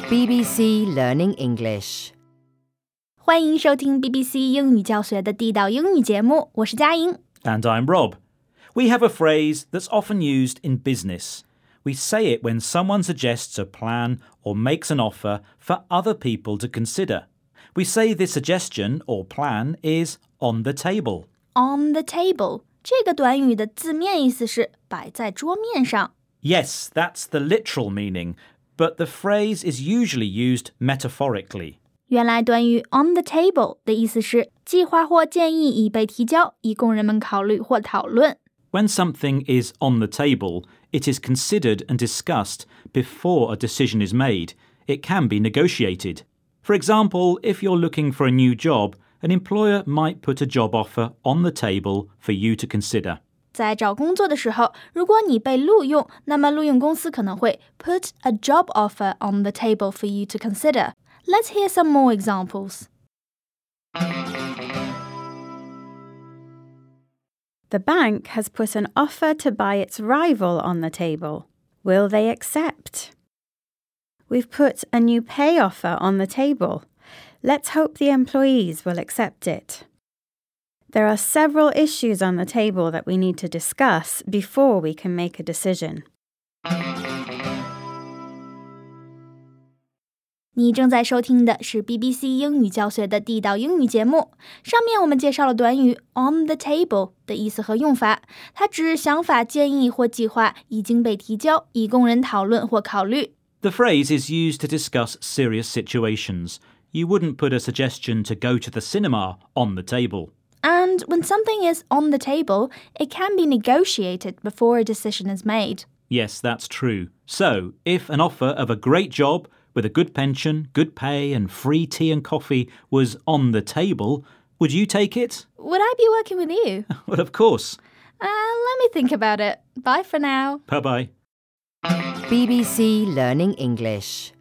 BBC Learning English。 欢迎收听 BBC 英语教学的地道英语节目，我是佳莹。 And I'm Rob. We have a phrase that's often used in business. We say it when someone suggests a plan or makes an offer for other people to consider. We say this suggestion or plan is on the table. On the table 这个短语的字面意思是摆在桌面上。 Yes, that's the literal meaning, but the phrase is usually used metaphorically. 原来短语 on the table 的意思是计划或建议已被提交，以供人们考虑或讨论。 When something is on the table, it is considered and discussed before a decision is made. It can be negotiated. For example, if you're looking for a new job, an employer might put a job offer on the table for you to consider. 在找工作的时候，如果你被录用，那么录用公司可能会 put a job offer on the table for you to consider. Let's hear some more examples. The bank has put an offer to buy its rival on the table. Will they accept? We've put a new pay offer on the table. Let's hope the employees will accept it. There are several issues on the table that we need to discuss before we can make a decision. 你正在收听的是 BBC 英语教学的地道英语节目。上面我们介绍了短语 on the table 的意思和用法，它指想法、建议或计划已经被提交，以供人讨论或考虑。 The phrase is used to discuss serious situations. You wouldn't put a suggestion to go to the cinema on the table. And when something is on the table, it can be negotiated before a decision is made. Yes, that's true. So, if an offer of a great job with a good pension, good pay and free tea and coffee was on the table, would you take it? Would I be working with you? Well, of course. Let me think about it. Bye for now. Bye-bye. BBC Learning English